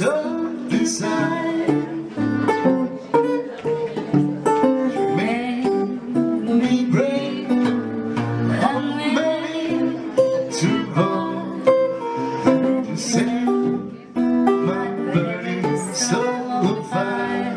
of desire. You made me brave and made to hold. You set my burning soul afire.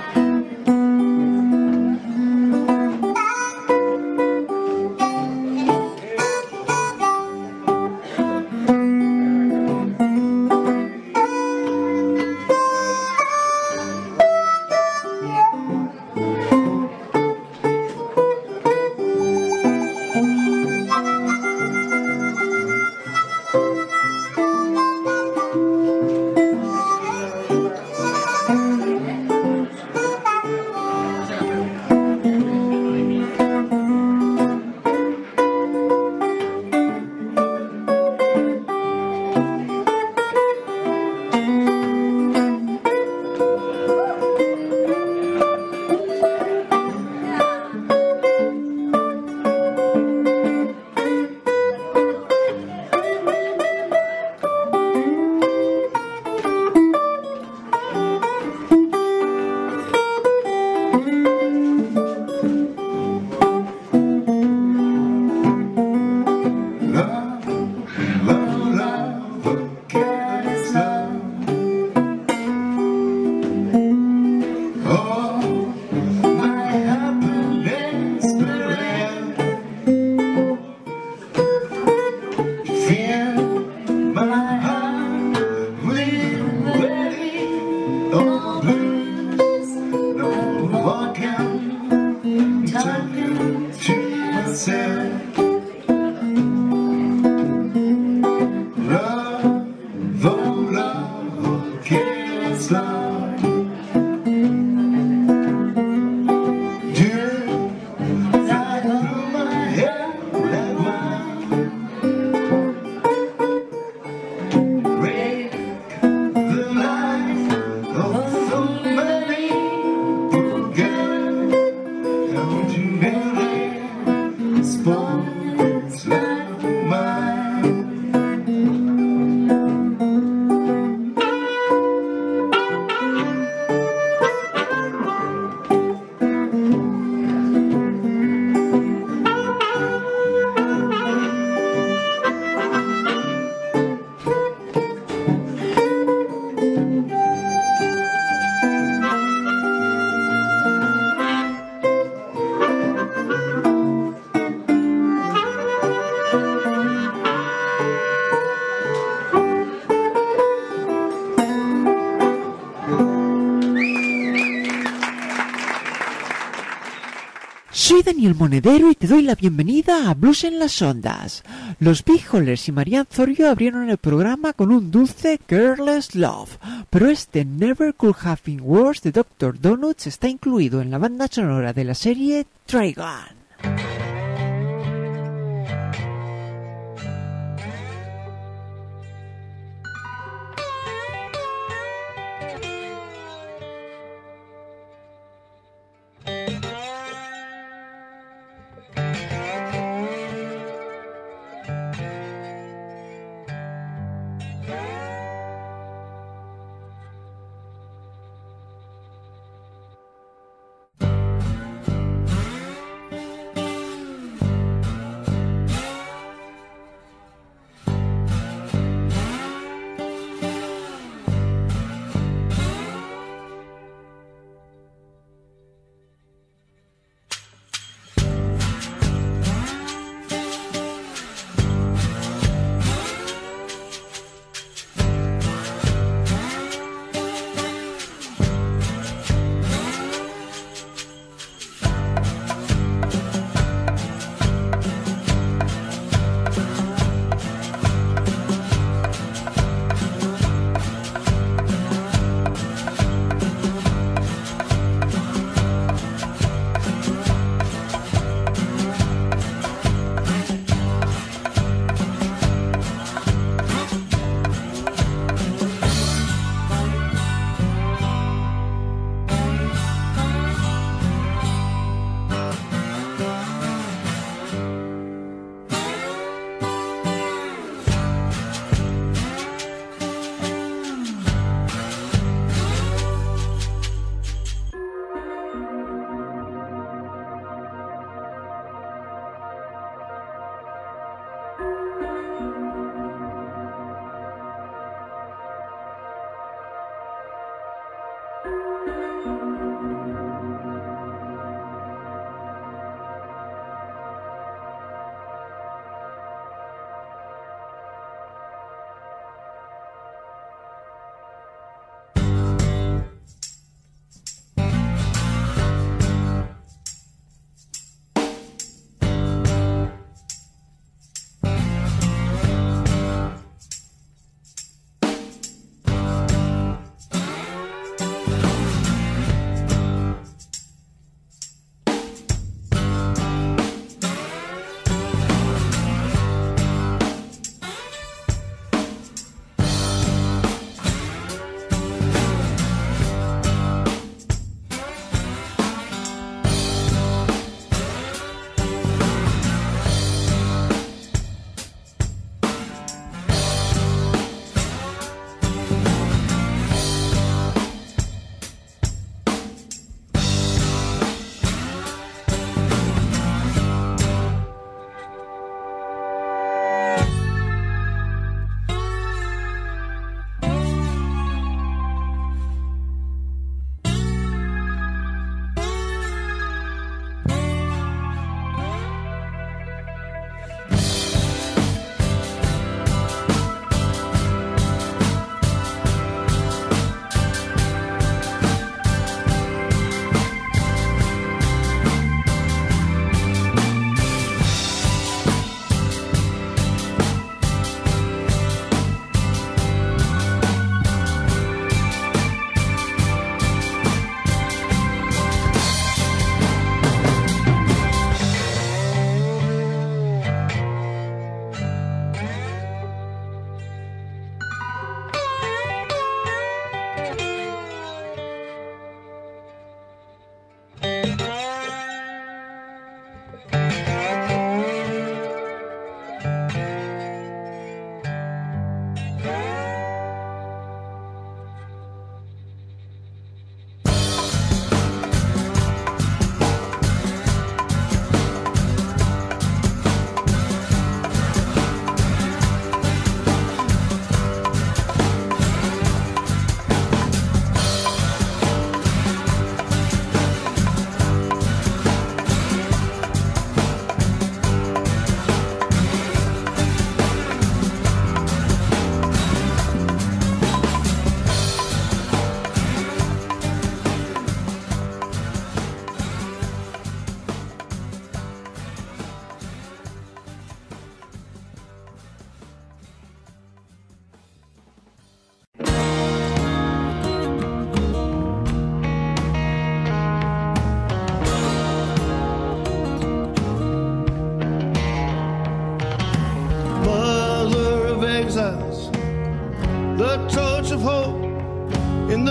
Soy Daniel Monedero y te doy la bienvenida a Blues en las Ondas. Los Big Hollers y Marianne Zorio abrieron el programa con un dulce Careless Love, pero este Never Could Have Been Worse de Dr. Donuts está incluido en la banda sonora de la serie Trigun.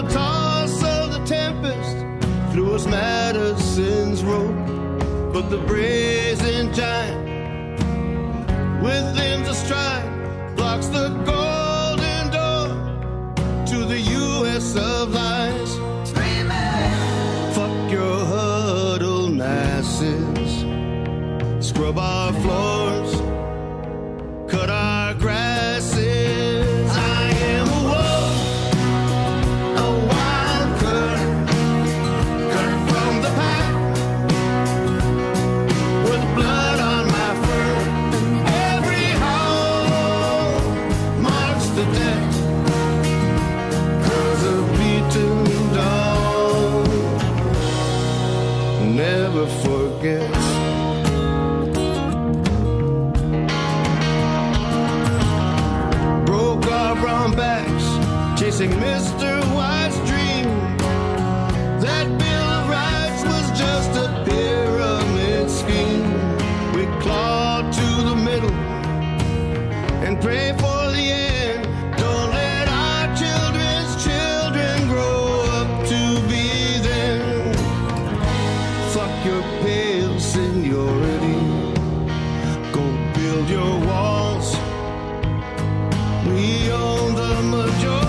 the toss of the tempest threw us Madison's road. But the brazen giant, with limbs astride, blocks the golden door to the U.S. of lies. Fuck your huddled masses, scrub our floors, cut our grasses. I am a wolf, a wild cur, cut from the pack, with blood on my fur. Every howl marks the dead, 'cause a beaten dog never forgets. Chasing Mr. White's dream that Bill of Rights was just a pyramid scheme. We clawed to the middle and pray for the end. Don't let our children's children grow up to be them. Fuck your pale seniority, go build your walls. We own the majority.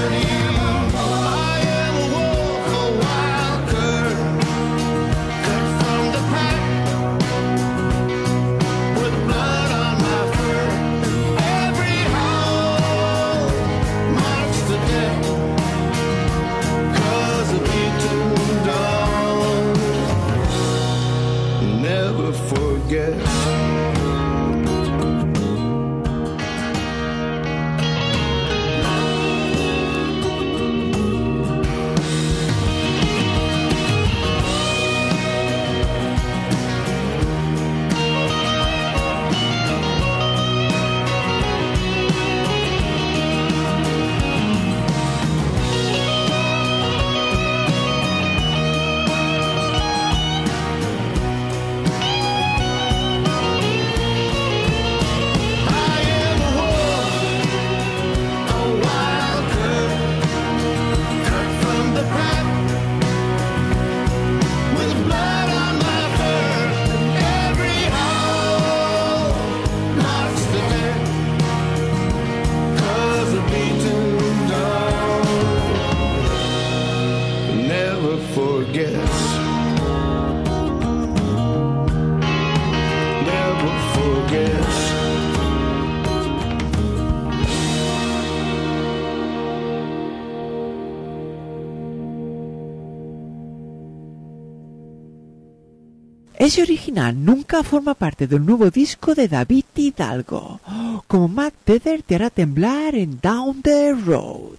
Ese original nunca forma parte del nuevo disco de David Hidalgo, como Matt Tether te hará temblar en Down the Road.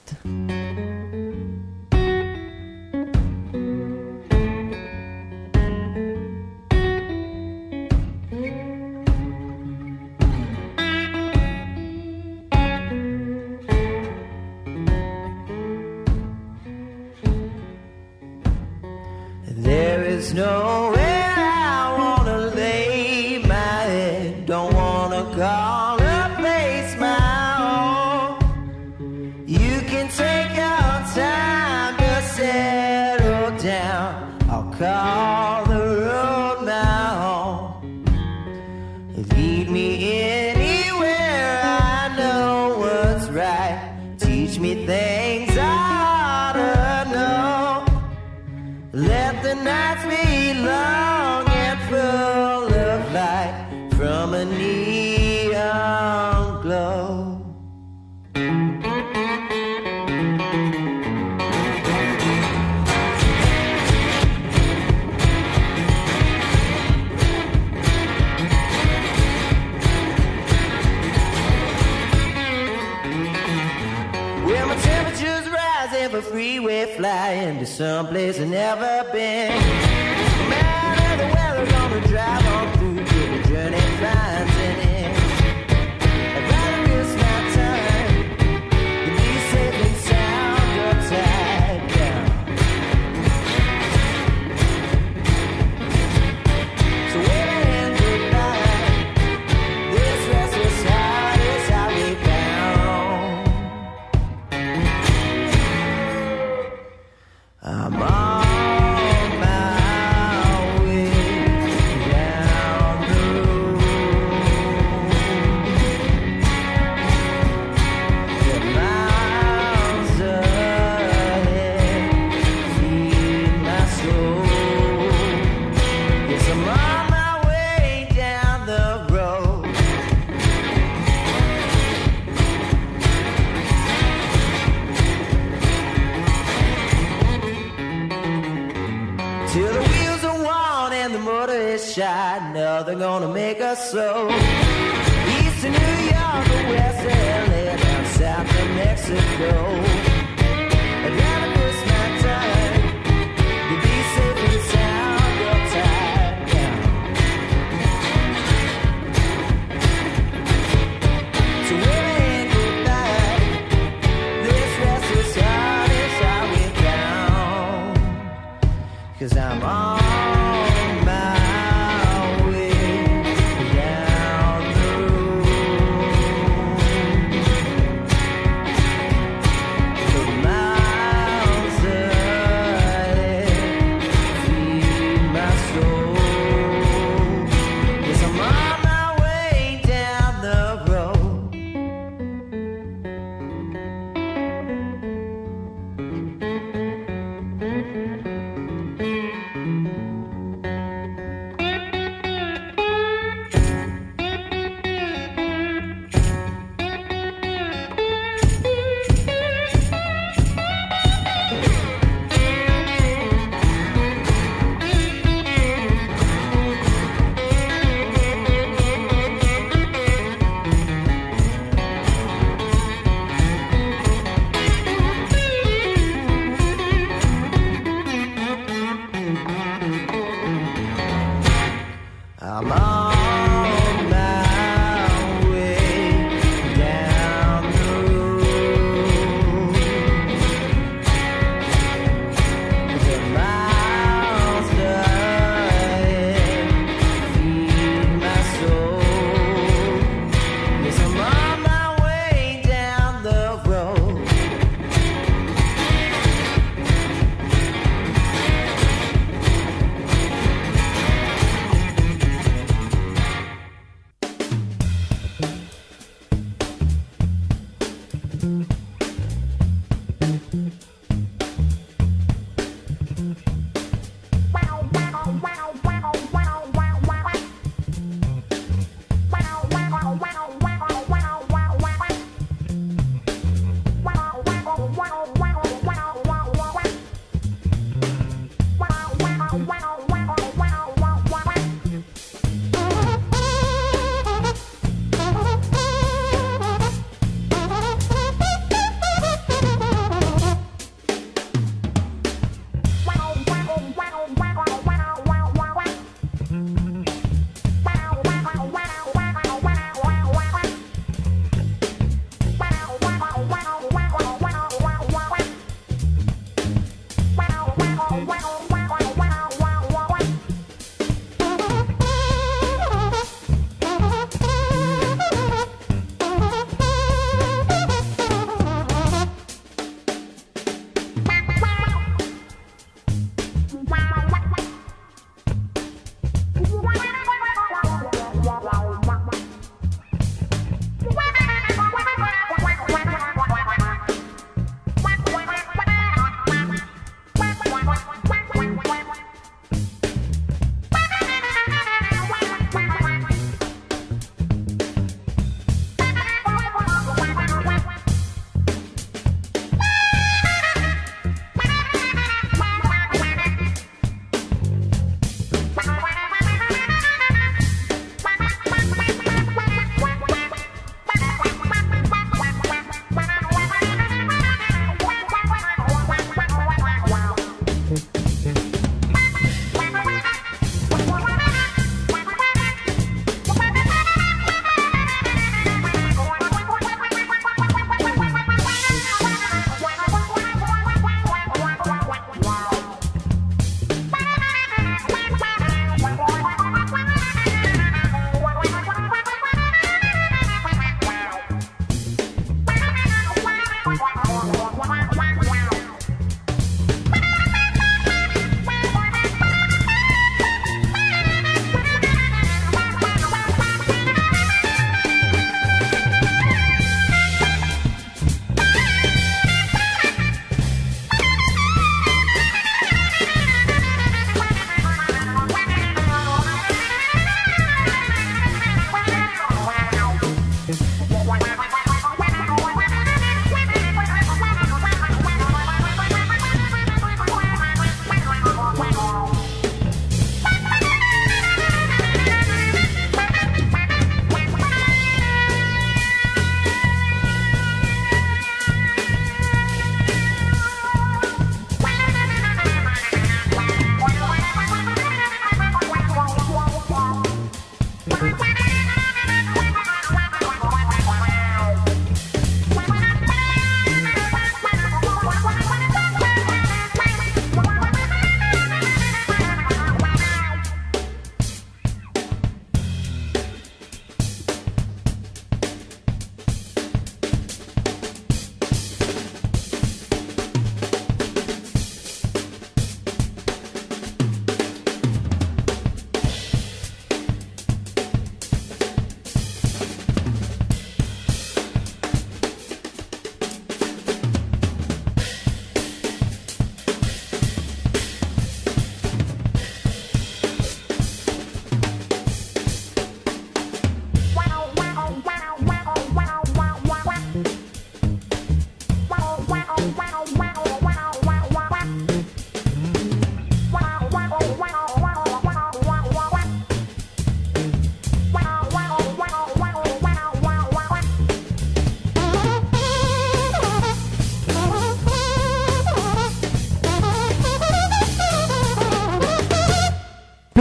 There is nowhere I wanna lay my head, don't wanna call a place my own. You can take your time to settle down, I'll call the road my home. Lead me anywhere, I know what's right, teach me things I ought to know. Let the nights be long and full of light from a neon glow. Where my temperature's rising for freeway flying to someplace I've never been. No matter the weather, gonna drive on through till the journey finds an end. I'd rather risk my time than be safe and sound upside down. So wave a hand goodbye, this restless heart is highway bound. till the wheels are worn and the motor is shot. Nothing gonna make us slow. East to New York or west to LA, down south to Mexico. I'd rather miss my time to be safe and sound. You're tired now. So waving goodbye, this restless heart is how we down. 'Cause I'm on my way down the road. The miles ahead feed my soul. Yes, I'm on my way down the road. I'm on my way down the road. The miles ahead feed my soul. Yes, I'm on my way down the road. Wow.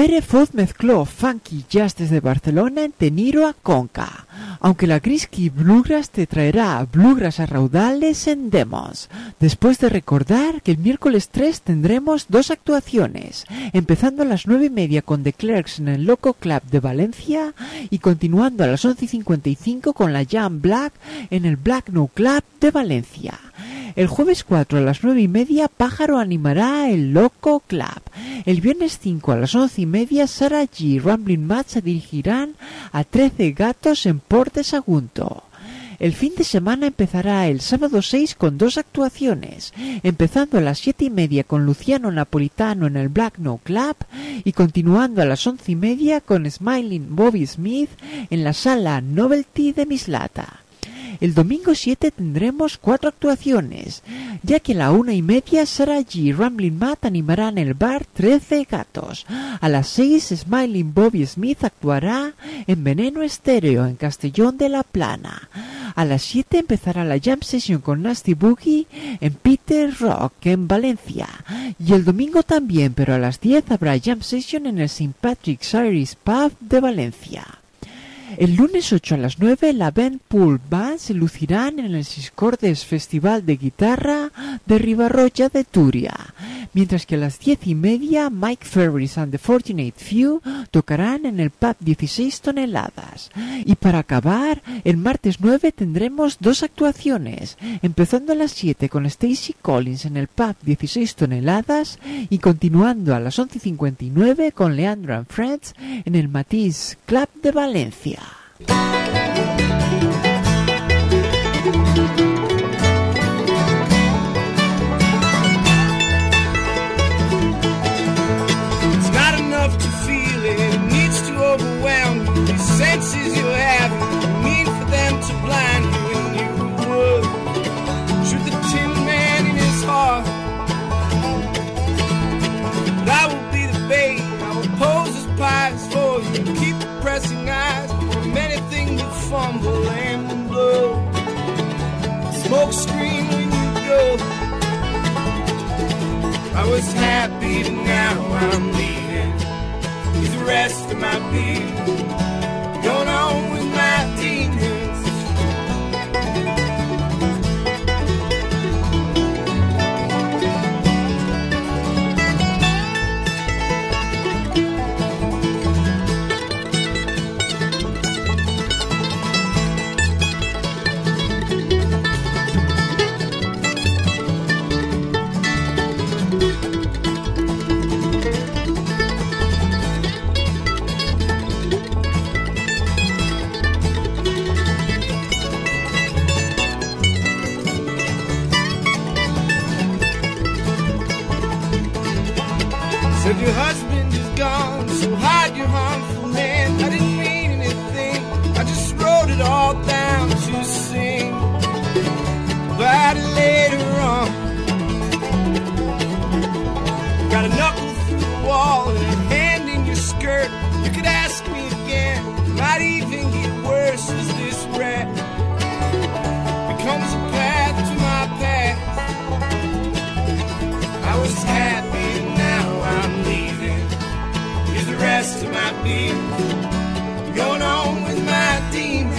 Pere Foz mezcló funky jazz desde Barcelona en Teniro a Conca, aunque la Grisky Bluegrass te traerá bluegrass a raudales en Demos, después de recordar que el miércoles 3 tendremos 2 actuaciones, empezando a las 9:30 con The Clerks en el Loco Club de Valencia y continuando a las 11:55 con la Jam Black en el Black No Club de Valencia. El jueves 4 a las 9:30 Pájaro animará el Loco Club. El viernes 5 a las 11:30 Sarah G y Ramblin' Matt se dirigirán a 13 Gatos en Port de Sagunto. El fin de semana empezará el sábado 6 con 2 actuaciones, empezando a las 7:30 con Luciano Napolitano en el Black No Club y continuando a las 11:30 con Smiling Bobby Smith en la Sala Novelty de Mislata. El domingo 7 tendremos 4 actuaciones, ya que a la 1:30 Sarah G y Ramblin' Matt animarán el bar 13 Gatos. A las 6 Smiling Bobby Smith actuará en Veneno Estéreo en Castellón de la Plana. A las 7 empezará la Jam Session con Nasty Boogie en Peter Rock en Valencia. Y el domingo también, pero a las 10 habrá Jam Session en el St. Patrick's Irish Pub de Valencia. El lunes 8 a las 9 la Band Pool Band se lucirán en el Siscordes Festival de Guitarra de Ribarroja de Túria, mientras que a las 10:30 Mike Ferris and the Fortunate Few tocarán en el pub 16 toneladas. Y para acabar, el martes 9 tendremos 2 actuaciones, empezando a las 7 con Stacey Collins en el pub 16 toneladas y continuando a las 11:59 con Leandro and Friends en el Matisse Club de Valencia. Senses you have, you mean for them to blind you, and you would shoot the tin man in his heart. But I will be the bait, I will pose as pies for you, keep pressing eyes from anything you fumble and blow. Smoke screen when you go. I was happy, but now I'm leaving. He's the rest of my being. Going on with my demons. Said your husband is gone, so hide your harmful man. I didn't mean anything, I just wrote it all down to sing about it later on. Got a knuckle through the wall and a hand in your skirt. You could ask me again, might even get worse as this rat becomes a path to my past. I was happy, now I'm leaving. Here's the rest of my being. Going on with my demons.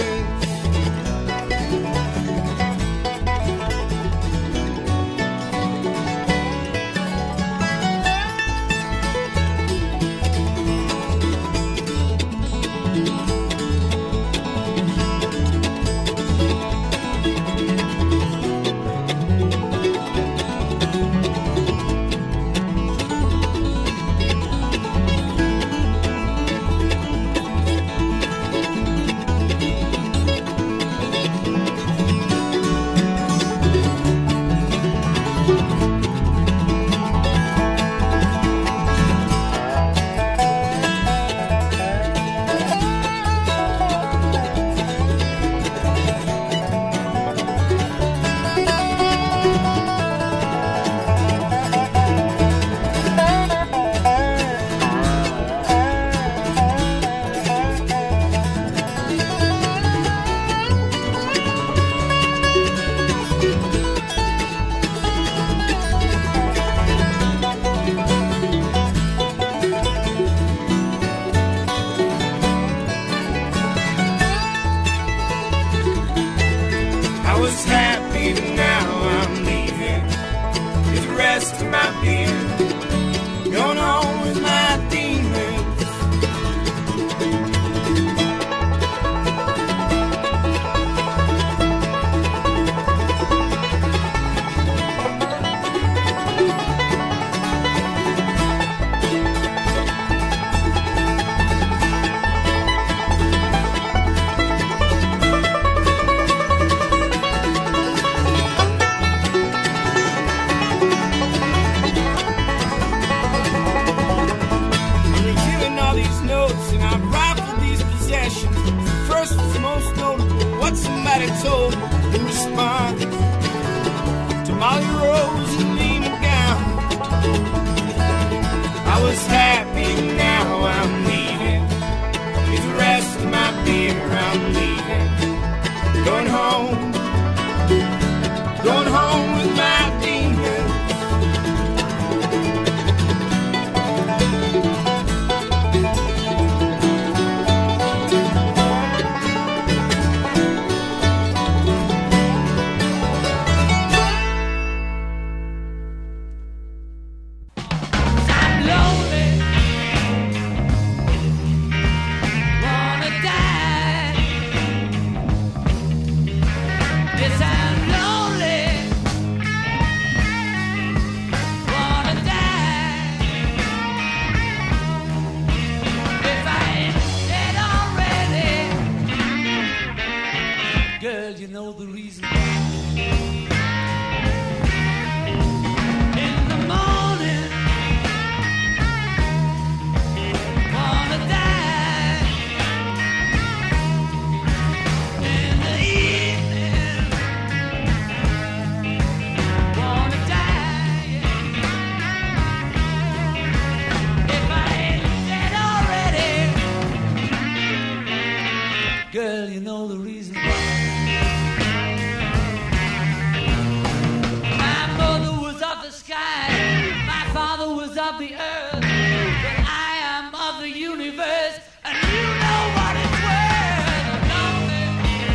was of the earth, but I am of the universe, and you know what it's worth. Lonely,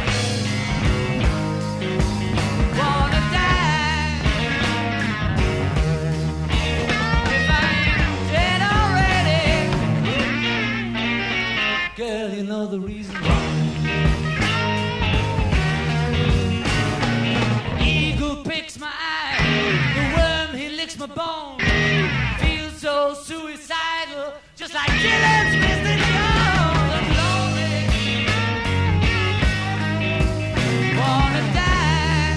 wanna die. If I ain't dead already, girl, you know the reason why. Eagle picks my eye, the worm he licks my bone. Feel so suicidal, just like Dylan's Mr. Jones. I'm lonely, wanna die.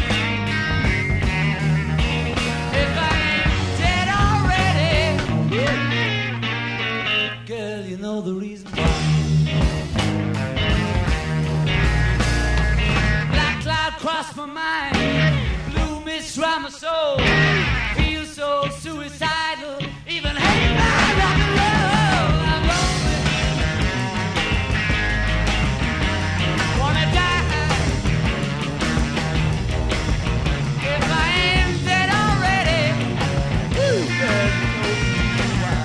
If I ain't dead already, girl, you know the reason why. Black cloud crossed my mind, blue mist round my soul. Feel so suicidal, even hate my rock and roll. I'm lonely, wanna die. If I ain't dead already, woo, girl, you know the reason why.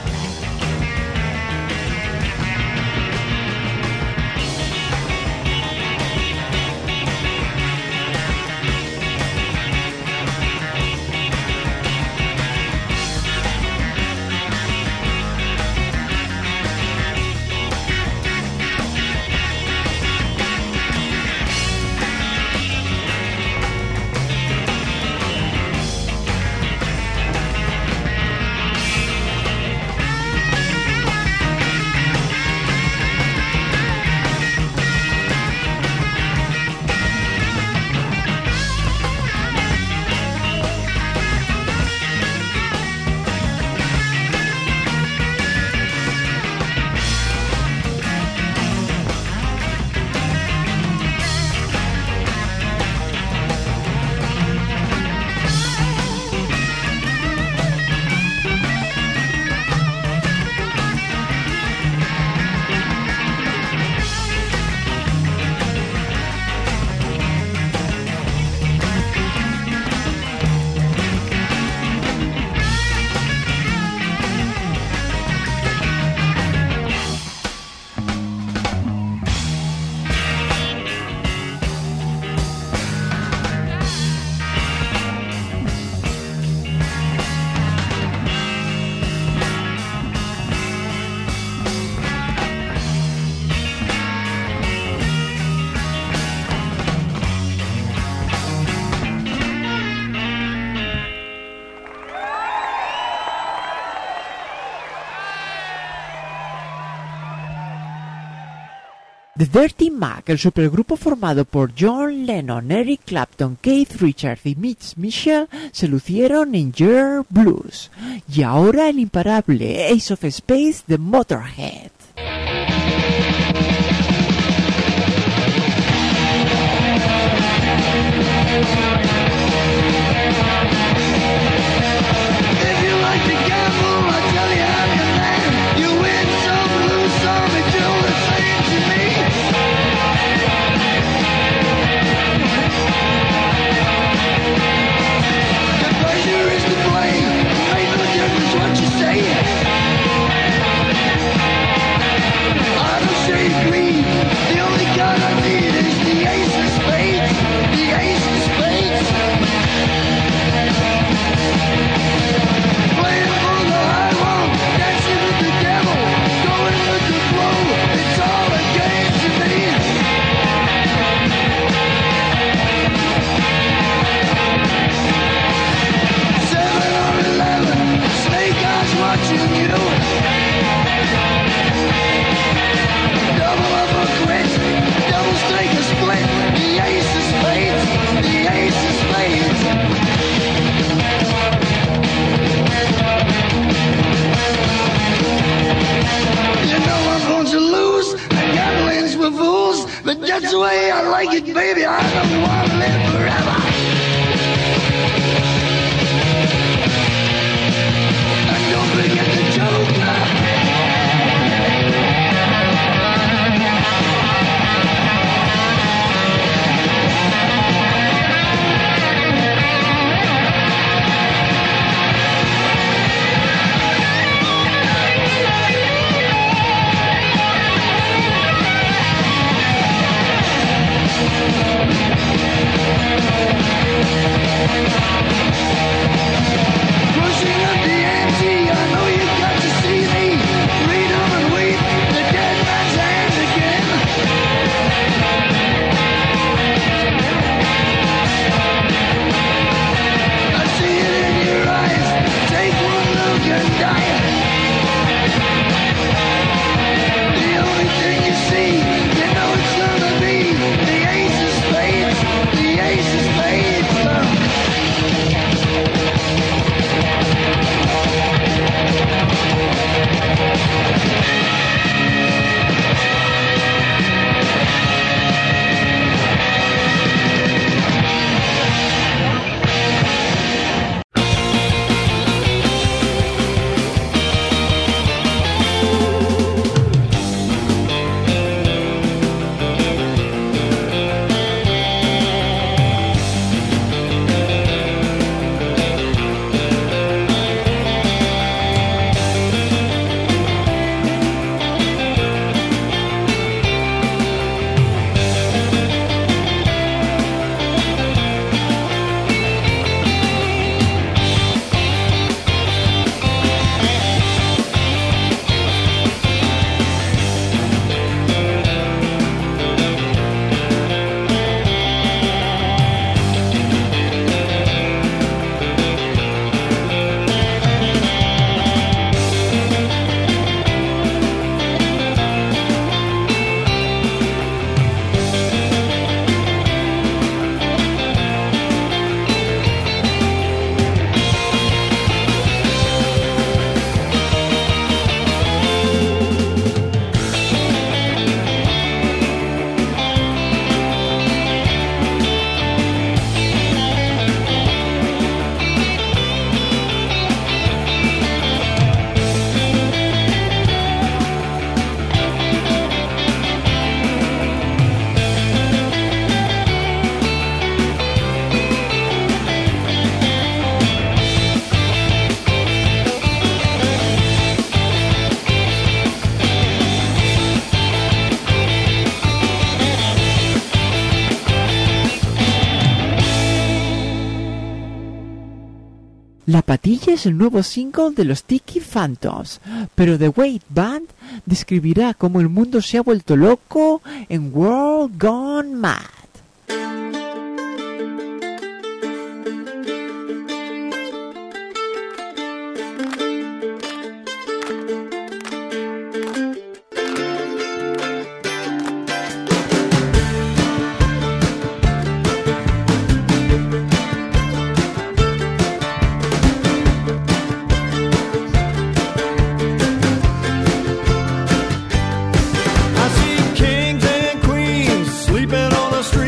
The Dirty Mac, el supergrupo formado por John Lennon, Eric Clapton, Keith Richards y Mitch Mitchell, se lucieron en Your Blues. Y ahora el imparable Ace of Spades de Motorhead. If you like to gamble, I'll tell you how you land. You win some, lose some, and do the same to me. The pleasure is to blame. Ain't no difference what you say. I don't shade green. The only gun I need is the ace of spades. The ace of spades. Playing for the high road, dancing with the devil, going with the flow. It's all a game to me. 7 or 11, snake eyes watching you. Double up or quit, double stake or split. The ace of spades, the ace of spades. You know I'm going to lose. The gambling's with fools, but that's the way I like it, baby. I don't want to live forever. And don't forget the Joker. dying. The only thing you see, you know it's gonna be the ace of spades, the ace of spades. La Patilla es el nuevo single de los Tiki Phantoms, pero The Wait Band describirá cómo el mundo se ha vuelto loco en World Gone Mad. I see kings and queens sleeping on the street.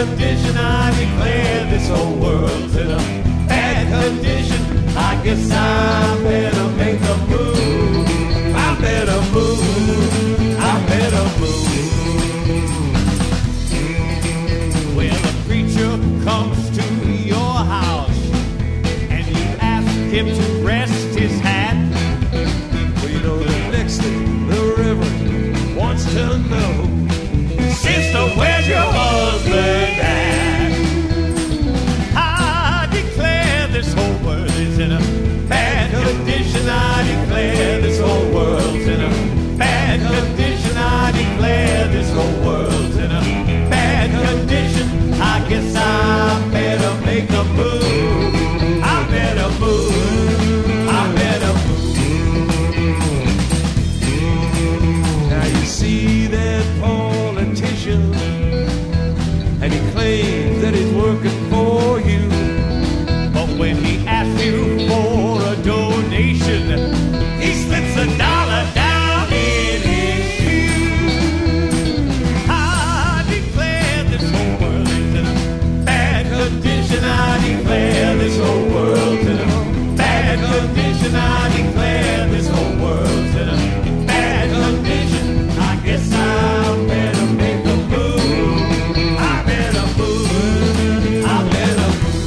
condition. I declare this whole world's in a bad condition. I guess I better make a move. I better move. I better move. When the preacher comes to your house and you ask him to rest his hat, well, you know the next thing the Reverend wants to know, sister, where's your husband at? I declare this whole world is in a bad condition. I declare this whole world's in a bad condition. I declare this whole world's in a bad condition. I guess I better make a move. I better move. I better move. Now you see that politician, and he claims that he's working for you, but when he asks you for a donation, he slips $1 down in his shoe. I declare this whole world is in a bad condition. I declare this whole world's in a bad condition. I declare this whole world's in a bad condition. I guess I better make a move. I better move. I better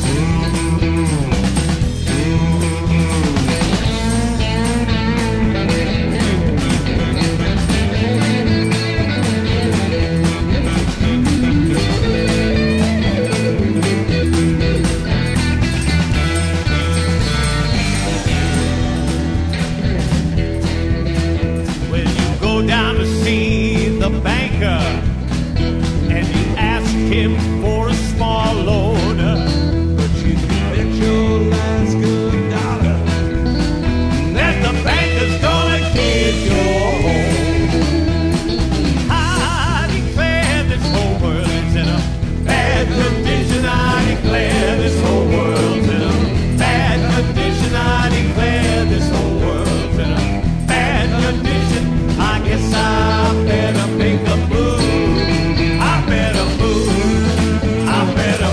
when you go down to see the banker and you ask him for a small loan, but you can bet your last good dollar that the banker's gonna get your home. I declare this whole world is in a bad condition. I declare this whole world's in a bad condition. I declare this whole world's in a bad condition. I guess I better make a move. I better move. I better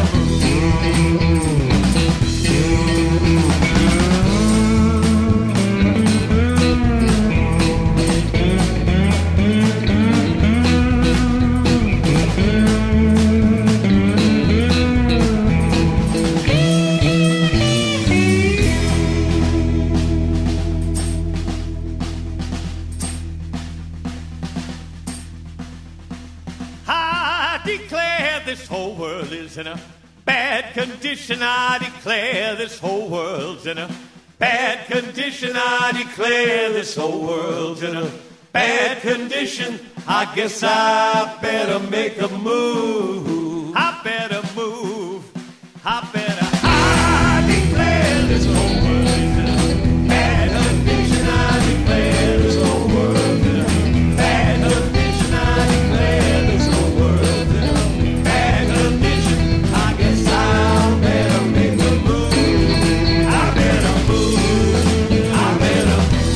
I declare this whole world is in a bad condition. I declare this whole world's in a bad condition. I declare this whole world's in a bad condition. I guess I better make a move. I better move. I better. I declare this whole world is in a bad condition. I declare this whole world in a bad condition. I declare this whole world in a bad condition. I guess I better make a move. I better move. I better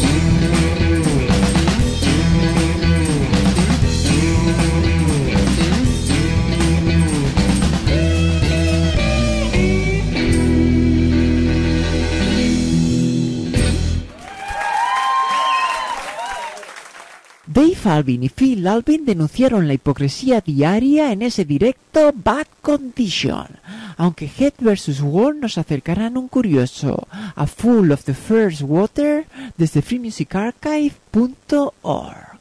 Dave Alvin y Phil Alvin denunciaron la hipocresía diaria en ese directo Bad Condition, aunque Head vs. Wall nos acercarán un curioso A Full of the First Water desde freemusicarchive.org.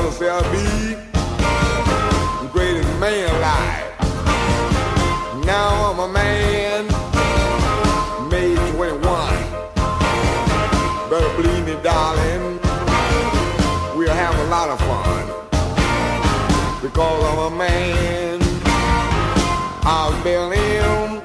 wanna say I'll be the greatest man alive. Now I'm a man, made 21. Better believe me, darling, we'll have a lot of fun. Because I'm a man, I'll build him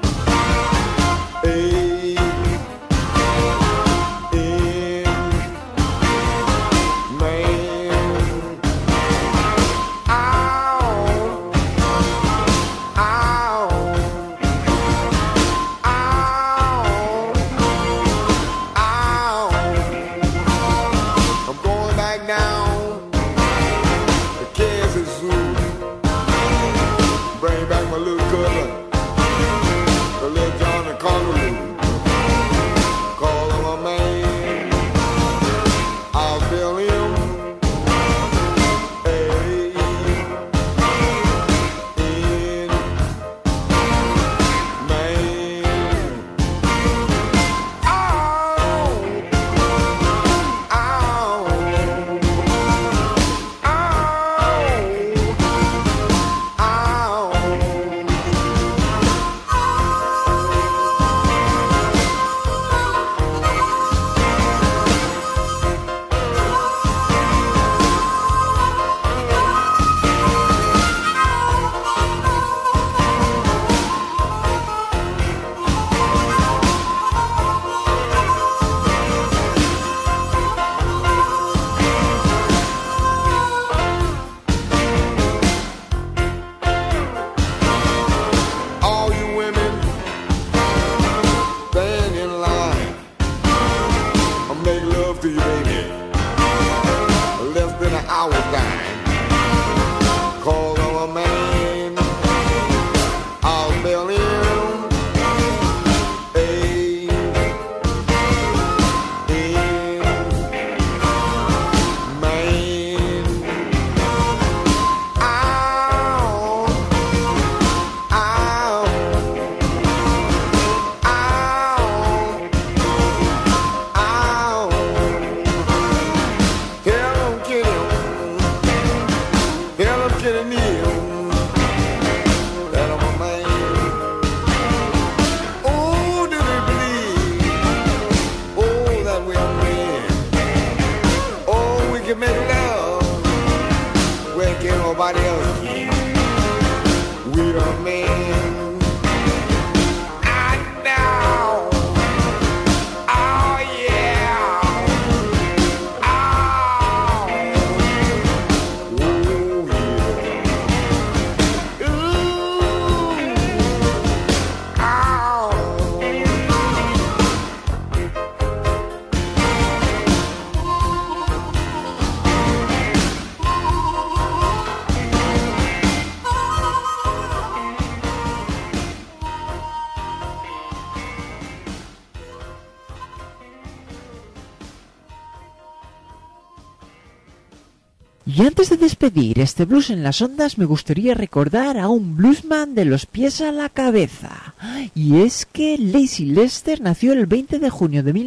Y antes de despedir este blues en las ondas, me gustaría recordar a un bluesman de los pies a la cabeza. Y es que Lazy Lester nació el 20 de junio de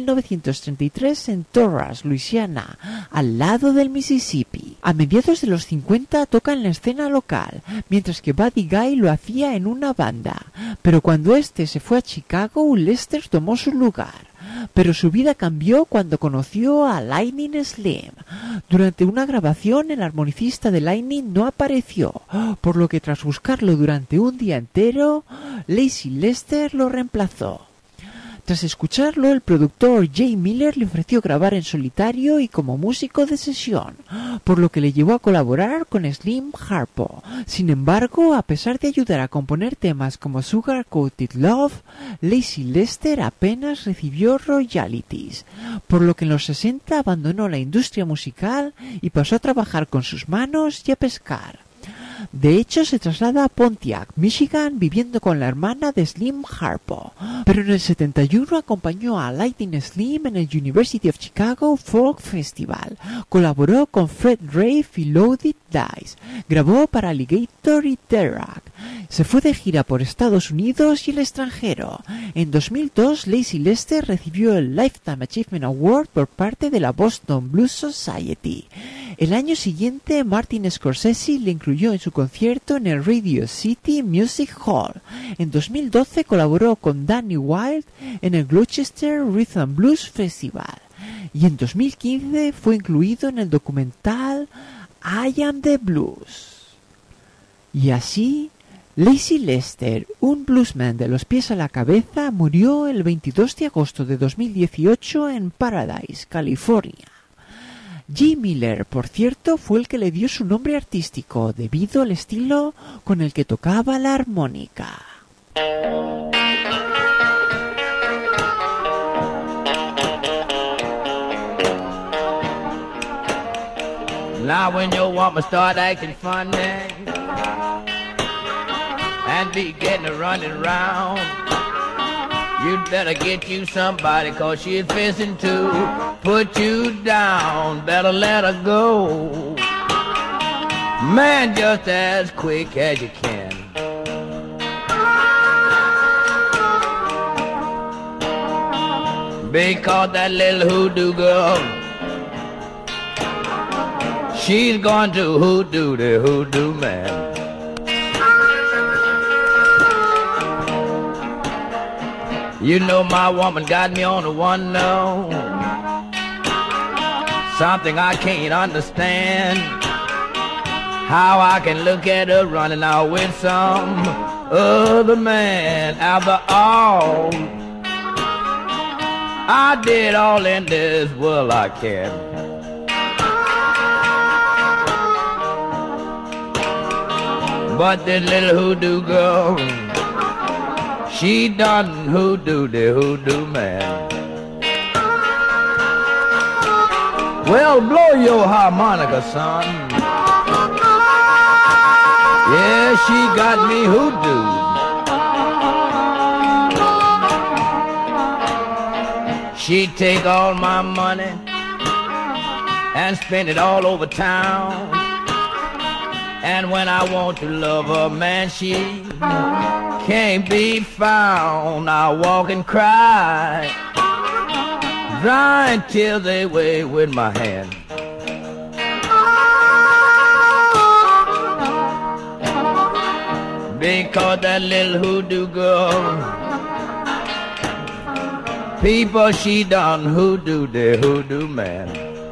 1933 en Torrance, Luisiana, al lado del Mississippi. A mediados de los 50 toca en la escena local, mientras que Buddy Guy lo hacía en una banda. Pero cuando este se fue a Chicago, Lester tomó su lugar. Pero su vida cambió cuando conoció a Lightning Slim. Durante una grabación, el armonicista de Lightning no apareció, por lo que tras buscarlo durante un día entero, Lazy Lester lo reemplazó. Tras escucharlo, el productor Jay Miller le ofreció grabar en solitario y como músico de sesión, por lo que le llevó a colaborar con Slim Harpo. Sin embargo, a pesar de ayudar a componer temas como Sugar Coated Love, Lazy Lester apenas recibió royalties, por lo que en los 60 abandonó la industria musical y pasó a trabajar con sus manos y a pescar. De hecho, se traslada a Pontiac, Michigan, viviendo con la hermana de Slim Harpo. Pero en el 71 acompañó a Lightning Slim en el University of Chicago Folk Festival. Colaboró con Fred Rave y Loaded Dice. Grabó para Alligator y Terrak. Se fue de gira por Estados Unidos y el extranjero. En 2002, Lazy Lester recibió el Lifetime Achievement Award por parte de la Boston Blues Society. El año siguiente, Martin Scorsese le incluyó en su concierto en el Radio City Music Hall. En 2012 colaboró con Danny Wilde en el Gloucester Rhythm and Blues Festival. Y en 2015 fue incluido en el documental I Am the Blues. Y así, Lazy Lester, un bluesman de los pies a la cabeza, murió el 22 de agosto de 2018 en Paradise, California. Jay Miller, por cierto, fue el que le dio su nombre artístico debido al estilo con el que tocaba la armónica. Now when your woman start acting funny and be getting a running round, you'd better get you somebody, 'cause she's fixing to put you down. Better let her go, man, just as quick as you can. Because that little hoodoo girl, she's going to hoodoo the hoodoo man. You know my woman got me on the one note, something I can't understand, how I can look at her running out with some other man. After all I did all in this world I can. But this little hoodoo girl, she done hoodoo the hoodoo man. Well, blow your harmonica, son. Yeah, she got me hoodoo. She take all my money and spend it all over town. And when I want to love her, man, she can't be found. I walk and cry, drying tears away with my hand. Because that little hoodoo girl, people, she done hoodoo the hoodoo man.